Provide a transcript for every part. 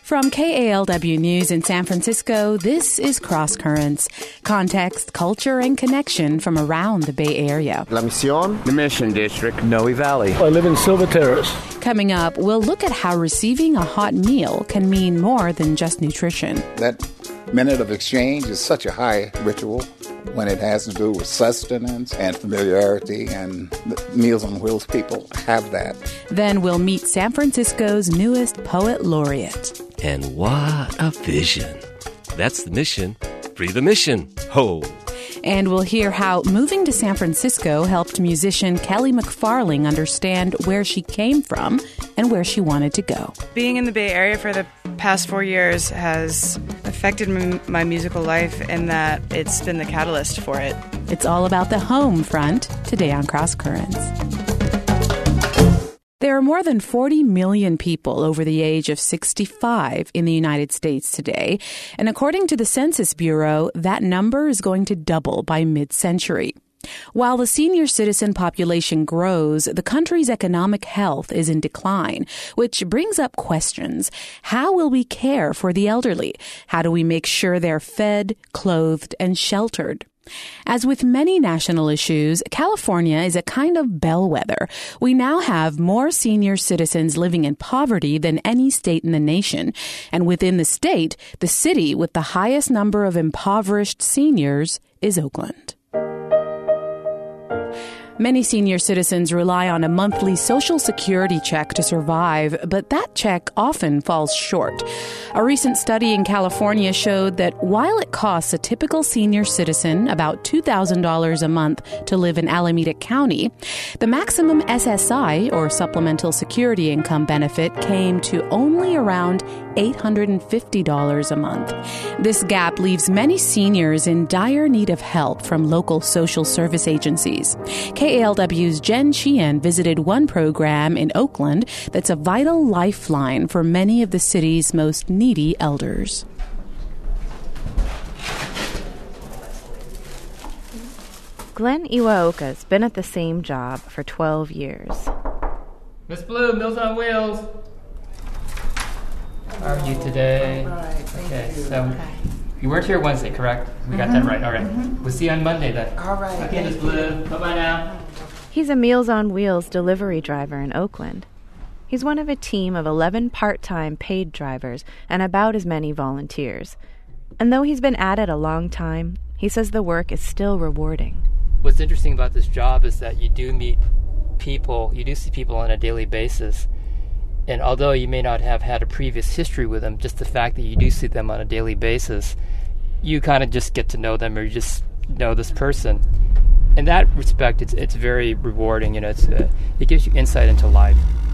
From KALW News in San Francisco, this is Cross Currents. Context, culture, and connection from around the Bay Area. La Misión, the Mission District, Noe Valley. I live in Silver Terrace. Coming up, we'll look at how receiving a hot meal can mean more than just nutrition. That minute of exchange is such a high ritual when it has to do with sustenance and familiarity, and the Meals on Wheels people have that. Then we'll meet San Francisco's newest poet laureate. And what a vision. That's the mission. Free the mission. Ho! And we'll hear how moving to San Francisco helped musician Kelly McFarling understand where she came from and where she wanted to go. Being in the Bay Area for the past 4 years has affected my musical life in that it's been the catalyst for it. It's all about the home front today on Cross Currents. There are more than 40 million people over the age of 65 in the United States today, and according to the Census Bureau, that number is going to double by mid-century. While the senior citizen population grows, the country's economic health is in decline, which brings up questions. How will we care for the elderly? How do we make sure they're fed, clothed, and sheltered? As with many national issues, California is a kind of bellwether. We now have more senior citizens living in poverty than any state in the nation. And within the state, the city with the highest number of impoverished seniors is Oakland. Many senior citizens rely on a monthly Social Security check to survive, but that check often falls short. A recent study in California showed that while it costs a typical senior citizen about $2,000 a month to live in Alameda County, the maximum SSI, or Supplemental Security Income benefit, came to only around $850 a month. This gap leaves many seniors in dire need of help from local social service agencies. KALW's Jen Sheehan visited one program in Oakland that's a vital lifeline for many of the city's most needy elders. Glenn Iwaoka's been at the same job for 12 years. Miss Blue, Meals on Wheels. How are you today? All right, thank you. So you weren't here Wednesday, correct? We got that right. All right. We'll see you on Monday then. All right. Okay, Miss Blue. Bye-bye now. He's a Meals on Wheels delivery driver in Oakland. He's one of a team of 11 part-time paid drivers and about as many volunteers. And though he's been at it a long time, he says the work is still rewarding. What's interesting about this job is that you do meet people, you do see people on a daily basis. And although you may not have had a previous history with them, just the fact that you do see them on a daily basis, you kind of just get to know them, or you just know this person. In that respect, it's very rewarding. You know, it gives you insight into life.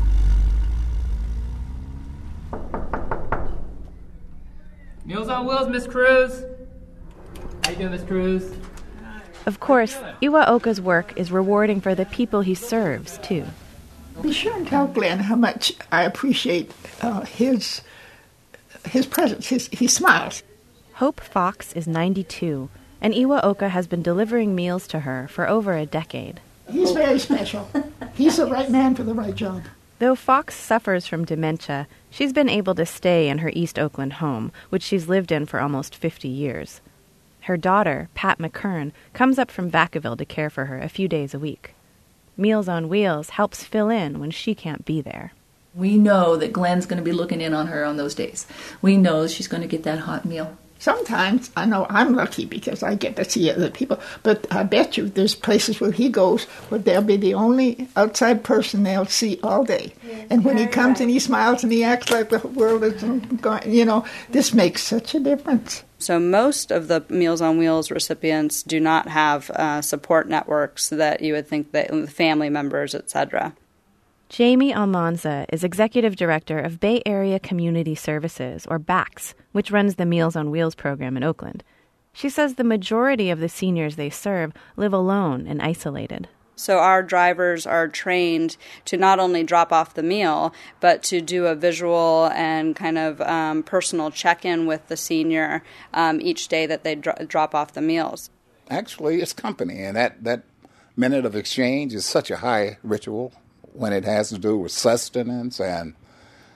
Meals on Wheels, Miss Cruz. How you doing, Miss Cruz? Of course, Iwaoka's work is rewarding for the people he serves, too. Be sure and tell Glenn how much I appreciate his presence. He smiles. Hope Fox is 92, and Iwaoka has been delivering meals to her for over a decade. He's very special. He's the right man for the right job. Though Fox suffers from dementia, she's been able to stay in her East Oakland home, which she's lived in for almost 50 years. Her daughter, Pat McKern, comes up from Vacaville to care for her a few days a week. Meals on Wheels helps fill in when she can't be there. We know that Glenn's going to be looking in on her on those days. We know she's going to get that hot meal. Sometimes, I know I'm lucky because I get to see other people, but I bet you there's places where he goes where they'll be the only outside person they'll see all day. And when he comes and he smiles and he acts like the world is going, this makes such a difference. So most of the Meals on Wheels recipients do not have support networks that you would think that family members, etc. Jamie Almanza is Executive Director of Bay Area Community Services, or BACS, which runs the Meals on Wheels program in Oakland. She says the majority of the seniors they serve live alone and isolated. So our drivers are trained to not only drop off the meal, but to do a visual and kind of personal check-in with the senior each day that they drop off the meals. Actually, it's company, and that minute of exchange is such a high ritual when it has to do with sustenance and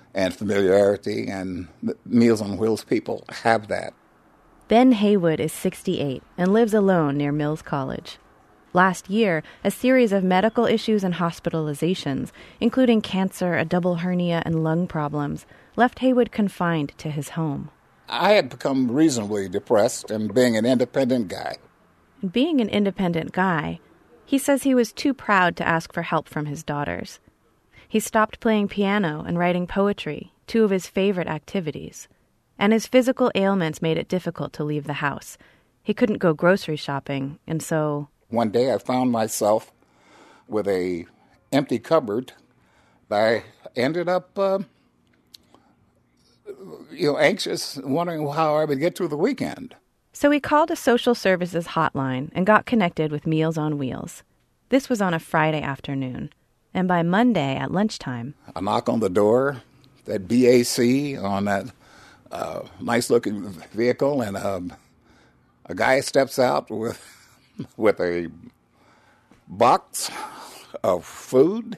and familiarity, and the Meals on Wheels people have that. Ben Haywood is 68 and lives alone near Mills College. Last year, a series of medical issues and hospitalizations, including cancer, a double hernia, and lung problems, left Haywood confined to his home. I had become reasonably depressed, and being an independent guy. Being an independent guy, he says he was too proud to ask for help from his daughters. He stopped playing piano and writing poetry, two of his favorite activities. And his physical ailments made it difficult to leave the house. He couldn't go grocery shopping, and so... One day I found myself with a empty cupboard. I ended up, anxious, wondering how I would get through the weekend. So he called a social services hotline and got connected with Meals on Wheels. This was on a Friday afternoon. And by Monday at lunchtime... A knock on the door, that BAC on that nice-looking vehicle, and a guy steps out with a box of food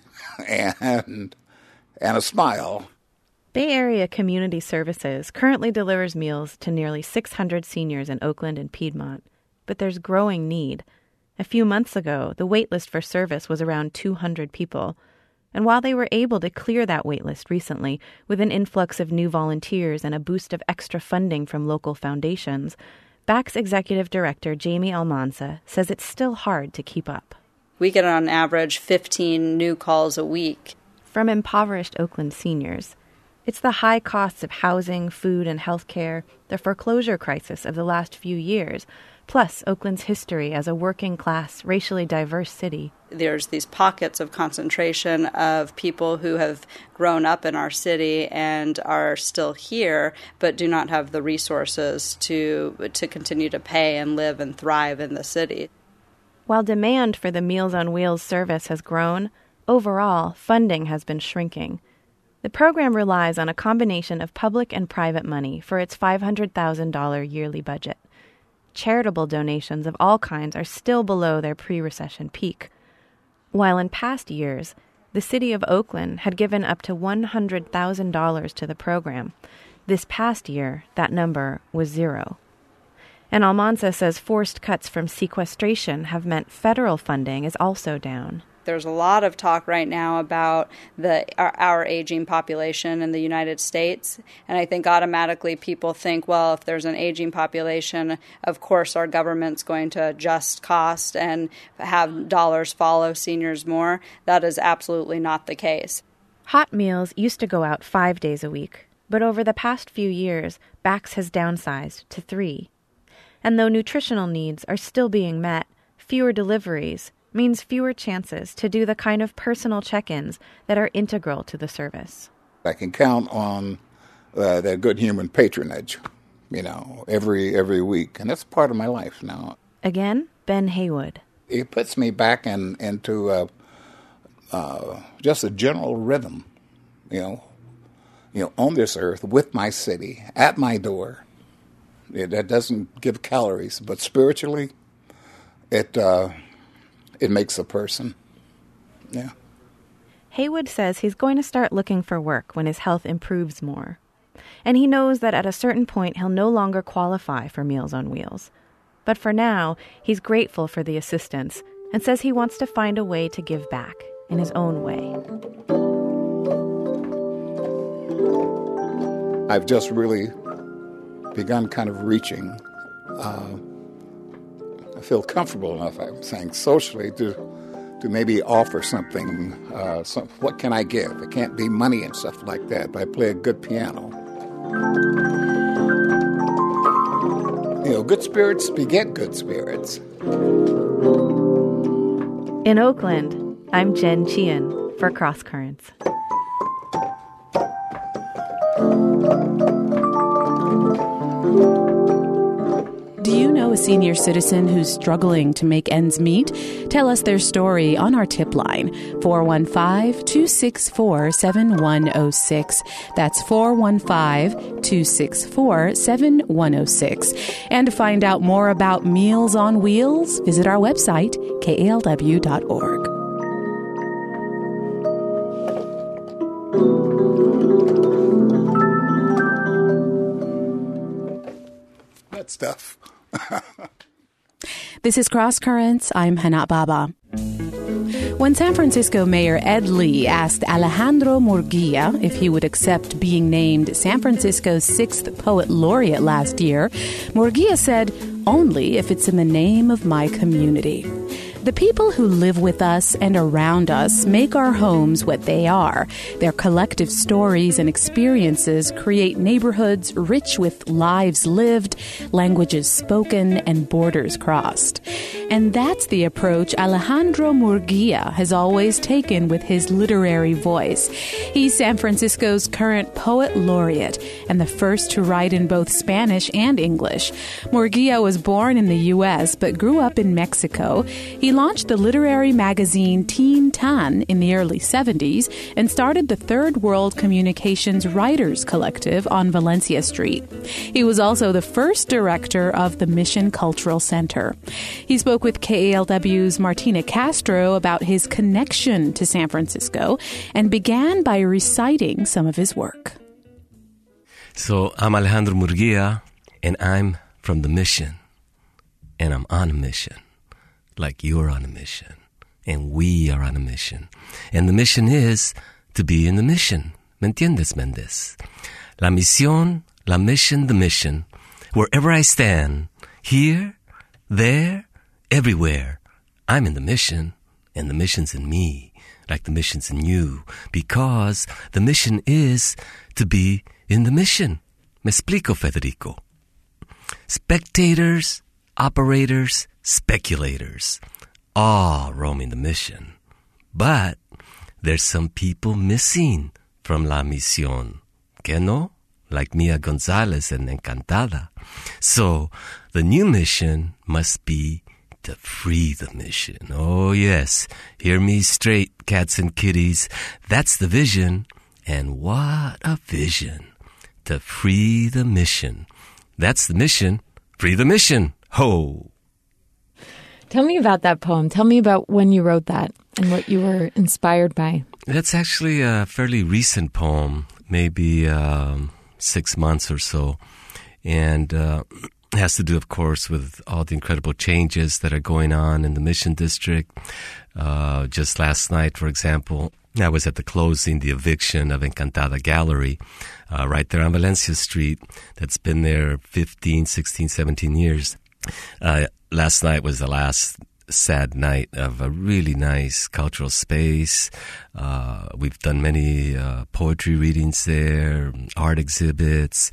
and a smile. Bay Area Community Services currently delivers meals to nearly 600 seniors in Oakland and Piedmont, but there's growing need. A few months ago, the waitlist for service was around 200 people. And while they were able to clear that waitlist recently with an influx of new volunteers and a boost of extra funding from local foundations, BAC's executive director, Jamie Almanza, says it's still hard to keep up. We get on average 15 new calls a week. From impoverished Oakland seniors. It's the high costs of housing, food, and health care, the foreclosure crisis of the last few years, plus Oakland's history as a working-class, racially diverse city. There's these pockets of concentration of people who have grown up in our city and are still here, but do not have the resources to continue to pay and live and thrive in the city. While demand for the Meals on Wheels service has grown, overall, funding has been shrinking. The program relies on a combination of public and private money for its $500,000 yearly budget. Charitable donations of all kinds are still below their pre-recession peak. While in past years, the city of Oakland had given up to $100,000 to the program, this past year, that number was zero. And Almanza says forced cuts from sequestration have meant federal funding is also down. There's a lot of talk right now about our aging population in the United States, and I think automatically people think, well, if there's an aging population, of course our government's going to adjust cost and have dollars follow seniors more. That is absolutely not the case. Hot meals used to go out 5 days a week, but over the past few years, BAC's has downsized to 3. And though nutritional needs are still being met, fewer deliveries means fewer chances to do the kind of personal check-ins that are integral to the service. I can count on that good human patronage, every week, and that's part of my life now. Again, Ben Haywood. It puts me back into just a general rhythm, on this earth with my city at my door. That doesn't give calories, but spiritually, it makes a person. Yeah. Haywood says he's going to start looking for work when his health improves more. And he knows that at a certain point he'll no longer qualify for Meals on Wheels. But for now, he's grateful for the assistance and says he wants to find a way to give back in his own way. I've just really begun kind of reaching. I feel comfortable enough, I'm saying, socially to maybe offer something. What can I give? It can't be money and stuff like that, but I play a good piano. Good spirits beget good spirits. In Oakland, I'm Jen Chien for Cross Currents. Do you know a senior citizen who's struggling to make ends meet? Tell us their story on our tip line, 415-264-7106. That's 415-264-7106. And to find out more about Meals on Wheels, visit our website, kalw.org. stuff. This is Cross Currents. I'm Hana Baba. When San Francisco Mayor Ed Lee asked Alejandro Murguia if he would accept being named San Francisco's 6th Poet Laureate last year, Murguia said, "Only if it's in the name of my community." The people who live with us and around us make our homes what they are. Their collective stories and experiences create neighborhoods rich with lives lived, languages spoken, and borders crossed. And that's the approach Alejandro Murguia has always taken with his literary voice. He's San Francisco's current poet laureate and the first to write in both Spanish and English. Murguia was born in the U.S. but grew up in Mexico. He launched the literary magazine Teen Tan in the early 70s and started the Third World Communications Writers Collective on Valencia Street. He was also the first director of the Mission Cultural Center. He spoke with KALW's Martina Castro about his connection to San Francisco and began by reciting some of his work. So I'm Alejandro Murguia, and I'm from the Mission, and I'm on a mission. Like you're on a mission, and we are on a mission. And the mission is to be in the mission. ¿Me entiendes, Méndez? La misión, la mission, the mission. Wherever I stand, here, there, everywhere, I'm in the mission, and the mission's in me, like the mission's in you, because the mission is to be in the mission. Me explico, Federico. Spectators, operators, speculators, all roaming the mission. But there's some people missing from La Misión. ¿Que no? Like Mia Gonzalez and Encantada. So the new mission must be to free the mission. Oh yes, hear me straight, cats and kitties. That's the vision. And what a vision. To free the mission. That's the mission. Free the mission. Ho! Tell me about that poem. Tell me about when you wrote that and what you were inspired by. That's actually a fairly recent poem, maybe 6 months or so. And it has to do, of course, with all the incredible changes that are going on in the Mission District. Just last night, for example, I was at the closing, the eviction of Encantada Gallery, right there on Valencia Street. That's been there 15, 16, 17 years. Last night was the last sad night of a really nice cultural space. We've done many poetry readings there, art exhibits.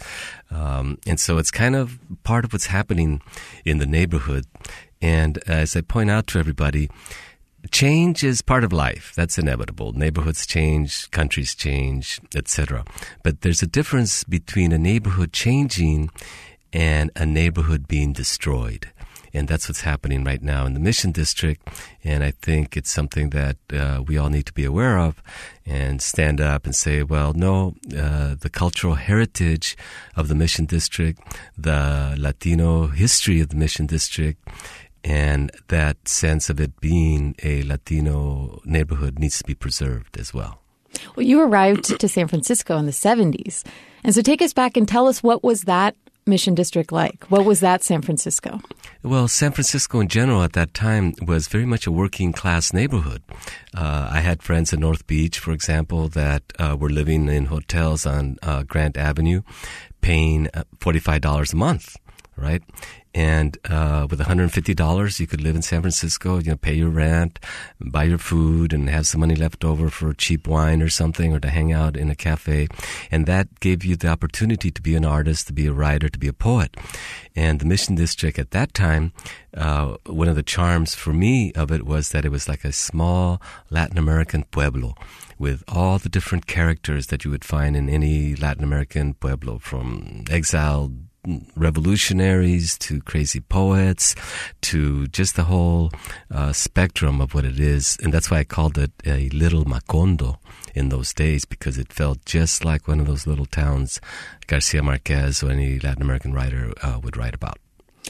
And so it's kind of part of what's happening in the neighborhood. And as I point out to everybody, change is part of life. That's inevitable. Neighborhoods change, countries change, etc. But there's a difference between a neighborhood changing and a neighborhood being destroyed. And that's what's happening right now in the Mission District. And I think it's something that we all need to be aware of and stand up and say, well, no, the cultural heritage of the Mission District, the Latino history of the Mission District, and that sense of it being a Latino neighborhood needs to be preserved as well. Well, you arrived to San Francisco in the 70s. And so take us back and tell us, what was that Mission District like? What was that San Francisco? Well, San Francisco in general at that time was very much a working class neighborhood. I had friends in North Beach, for example, that were living in hotels on Grant Avenue, paying $45 a month, right? And with $150, you could live in San Francisco, pay your rent, buy your food, and have some money left over for cheap wine or something, or to hang out in a cafe. And that gave you the opportunity to be an artist, to be a writer, to be a poet. And the Mission District at that time, one of the charms for me of it was that it was like a small Latin American pueblo with all the different characters that you would find in any Latin American pueblo, from exiled revolutionaries to crazy poets to just the whole spectrum of what it is. And that's why I called it a little Macondo in those days, because it felt just like one of those little towns Garcia Marquez or any Latin American writer would write about.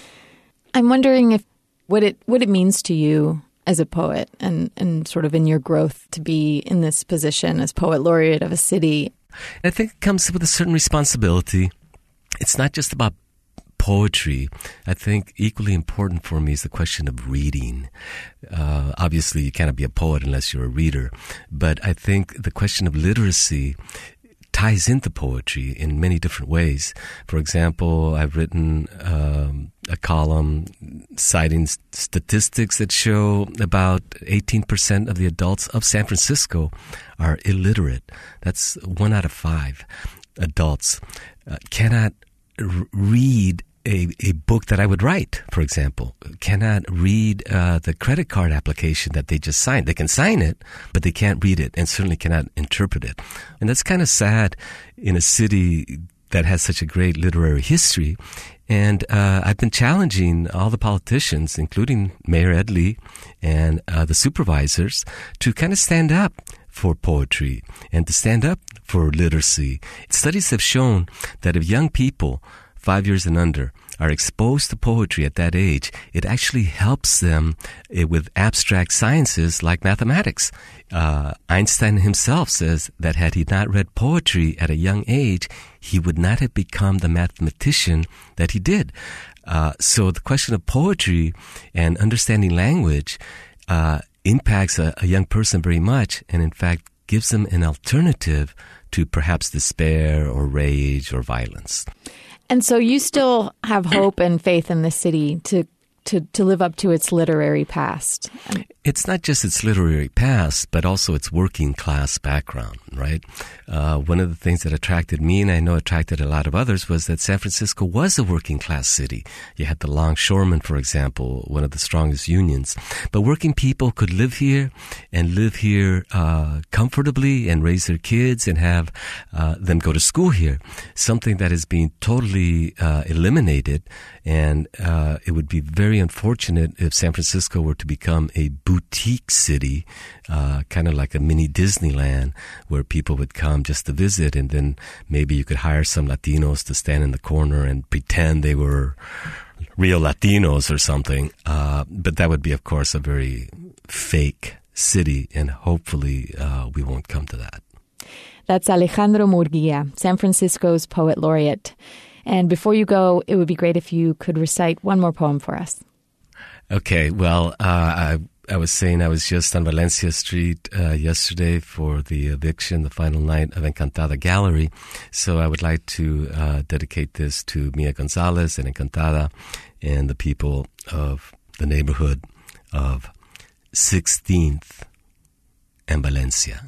I'm wondering if what it means to you as a poet and sort of in your growth to be in this position as poet laureate of a city. I think it comes with a certain responsibility. It's not just about poetry, I think equally important for me is the question of reading. Obviously, you cannot be a poet unless you're a reader, but I think the question of literacy ties into poetry in many different ways. For example, I've written a column citing statistics that show about 18% of the adults of San Francisco are illiterate. That's 1 out of 5 adults cannot read a book that I would write, for example, cannot read the credit card application that they just signed. They can sign it, but they can't read it and certainly cannot interpret it. And that's kind of sad in a city that has such a great literary history. And I've been challenging all the politicians, including Mayor Ed Lee and the supervisors, to kind of stand up for poetry and to stand up for literacy. Studies have shown that if young people 5 years and under are exposed to poetry at that age, it actually helps them with abstract sciences like mathematics. Einstein himself says that had he not read poetry at a young age, he would not have become the mathematician that he did. So the question of poetry and understanding language impacts a young person very much, and in fact gives them an alternative to perhaps despair or rage or violence. And so you still have hope and faith in the city to live up to its literary past. It's not just its literary past, but also its working class background, right? One of the things that attracted me, and I know attracted a lot of others, was that San Francisco was a working class city. You had the longshoremen, for example, one of the strongest unions. But working people could live here and live here comfortably and raise their kids and have them go to school here. Something that is being totally eliminated, and it would be very unfortunate if San Francisco were to become a boutique city, kind of like a mini Disneyland, where people would come just to visit, and then maybe you could hire some Latinos to stand in the corner and pretend they were real Latinos or something. But that would be, of course, a very fake city, and hopefully we won't come to that. That's Alejandro Murguia, San Francisco's poet laureate. And before you go, it would be great if you could recite one more poem for us. Okay, well, I was saying I was just on Valencia Street yesterday for the eviction, the final night of Encantada Gallery. So I would like to dedicate this to Mia Gonzalez and Encantada and the people of the neighborhood of 16th and Valencia.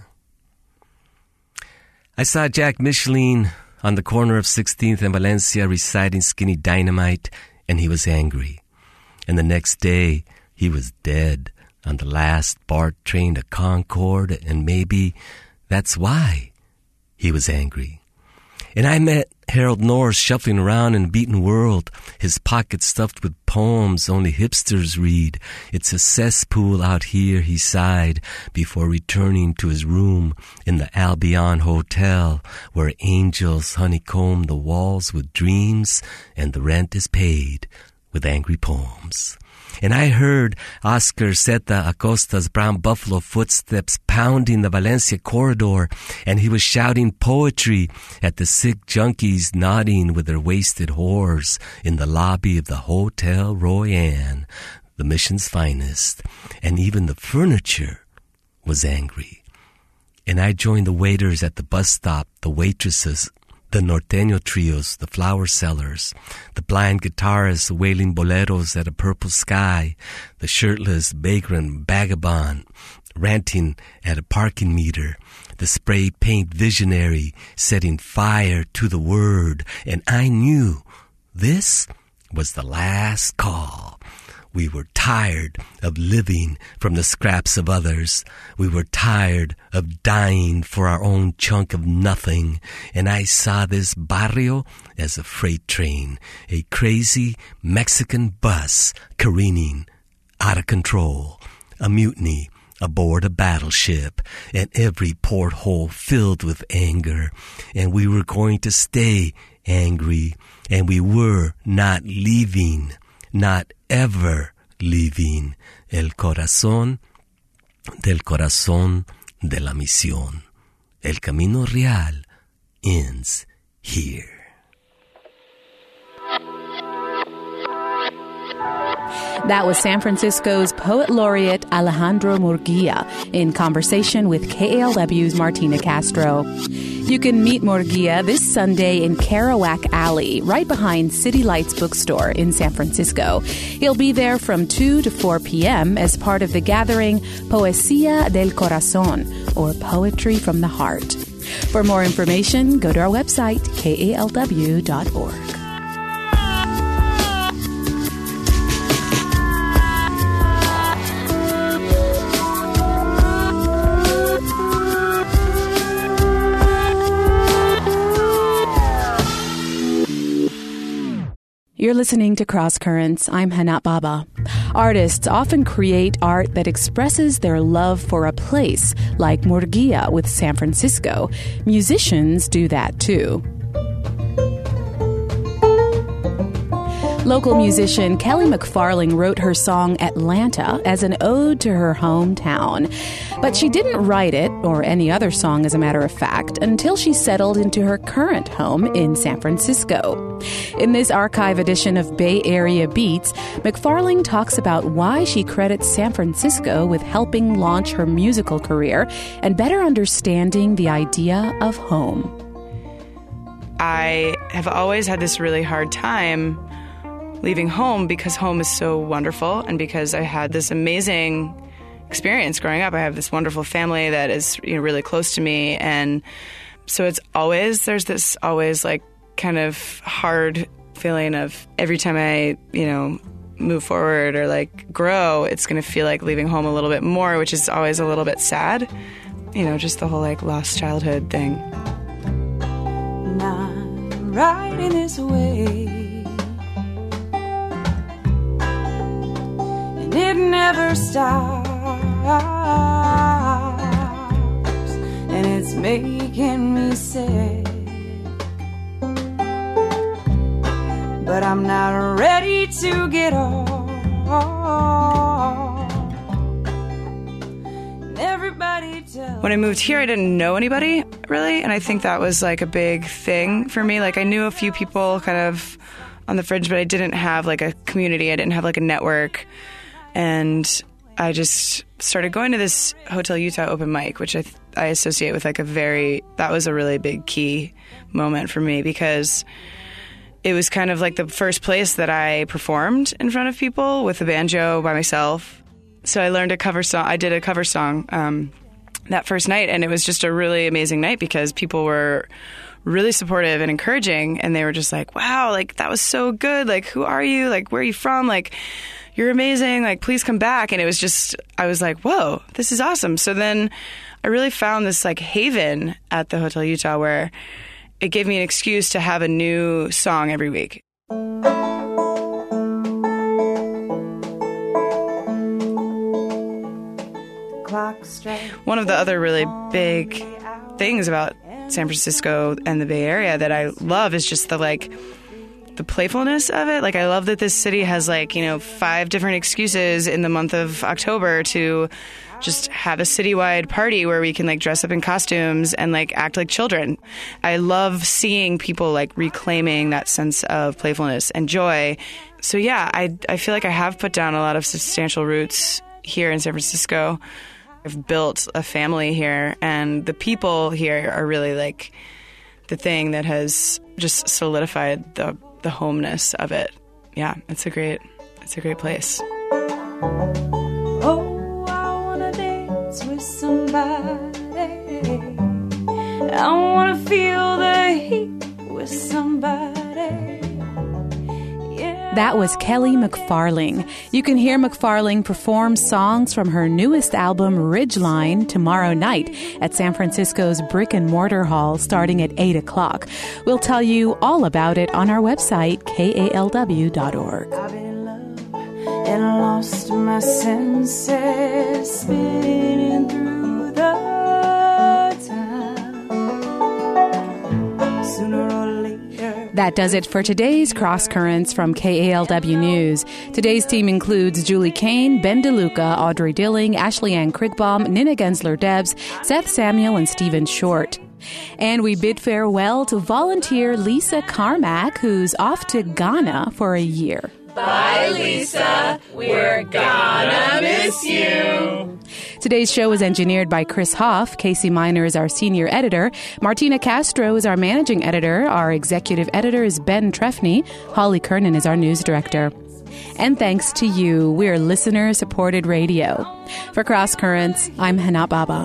I saw Jack Micheline on the corner of 16th and Valencia reciting Skinny Dynamite, and he was angry. And the next day, he was dead on the last BART train to Concord, and maybe that's why he was angry. And I met Harold Norris shuffling around in a beaten world, his pockets stuffed with poems only hipsters read. It's a cesspool out here, he sighed, before returning to his room in the Albion Hotel, where angels honeycomb the walls with dreams, and the rent is paid with angry poems. And I heard Oscar Zeta Acosta's brown buffalo footsteps pounding the Valencia corridor, and he was shouting poetry at the sick junkies nodding with their wasted whores in the lobby of the Hotel Royan, the Mission's finest. And even the furniture was angry. And I joined the waiters at the bus stop, the waitresses, the norteño trios, the flower sellers, the blind guitarists wailing boleros at a purple sky, the shirtless vagrant vagabond ranting at a parking meter, the spray paint visionary setting fire to the word. And I knew this was the last call. We were tired of living from the scraps of others. We were tired of dying for our own chunk of nothing. And I saw this barrio as a freight train, a crazy Mexican bus careening out of control, a mutiny aboard a battleship, and every porthole filled with anger. And we were going to stay angry, and we were not leaving. Not ever leaving el corazón del corazón de la misión. El camino real ends here. That was San Francisco's poet laureate Alejandro Murguia in conversation with KALW's Martina Castro. You can meet Murguia this Sunday in Kerouac Alley, right behind City Lights Bookstore in San Francisco. He'll be there from 2 to 4 p.m. as part of the gathering Poesía del Corazón, or Poetry from the Heart. For more information, go to our website, kalw.org. You're listening to Cross Currents. I'm Hanat Baba. Artists often create art that expresses their love for a place, like Murguia with San Francisco. Musicians do that too. Local musician Kelly McFarling wrote her song Atlanta as an ode to her hometown. But she didn't write it, or any other song as a matter of fact, until she settled into her current home in San Francisco. In this archive edition of Bay Area Beats, McFarling talks about why she credits San Francisco with helping launch her musical career and better understanding the idea of home. I have always had this really hard time leaving home because home is so wonderful and because I had this amazing experience growing up. I have this wonderful family that is really close to me, and so there's this always like kind of hard feeling of every time I move forward or like grow, it's going to feel like leaving home a little bit more, which is always a little bit sad, just the whole like lost childhood thing. Not right in this way. It never stops, and it's making me sick. But I'm not ready to get off. Everybody tells. When I moved here, I didn't know anybody really, and I think that was like a big thing for me. Like I knew a few people kind of on the fringe, but I didn't have like a community. I didn't have like a network. And I just started going to this Hotel Utah open mic, which I associate with like that was a really big key moment for me because it was kind of like the first place that I performed in front of people with a banjo by myself. So I learned a cover song. I did a cover song that first night, and it was just a really amazing night because people were really supportive and encouraging, and they were just like, wow, like that was so good. Like, who are you? Like, where are you from? Like, you're amazing, like, please come back. And it was just, I was like, whoa, this is awesome. So then I really found this, like, haven at the Hotel Utah where it gave me an excuse to have a new song every week. One of the other really big things about San Francisco and the Bay Area that I love is just the playfulness of it. Like, I love that this city has 5 different excuses in the month of October to just have a citywide party where we can dress up in costumes and act like children. I love seeing people reclaiming that sense of playfulness and joy. So yeah, I feel like I have put down a lot of substantial roots here in San Francisco. I've built a family here, and the people here are really the thing that has just solidified the homeness of it. Yeah, it's a great place. Oh, I wanna dance with somebody. I wanna feel the heat with somebody. That was Kelly McFarling. You can hear McFarling perform songs from her newest album, Ridgeline, tomorrow night at San Francisco's Brick and Mortar Hall starting at 8 o'clock. We'll tell you all about it on our website, kalw.org. I've been in love and lost my senses, spinning through the time. Sooner or later. That does it for today's Cross Currents from KALW News. Today's team includes Julie Kane, Ben DeLuca, Audrey Dilling, Ashley Ann Krigbaum, Nina Gensler-Debs, Seth Samuel, and Stephen Short. And we bid farewell to volunteer Lisa Carmack, who's off to Ghana for a year. Bye, Lisa. We're gonna miss you. Today's show was engineered by Chris Hoff. Casey Miner is our senior editor. Martina Castro is our managing editor. Our executive editor is Ben Trefny. Holly Kernan is our news director. And thanks to you, we're listener-supported radio. For Cross Currents, I'm Hana Baba.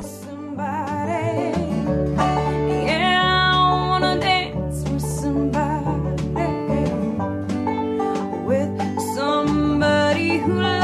Somebody who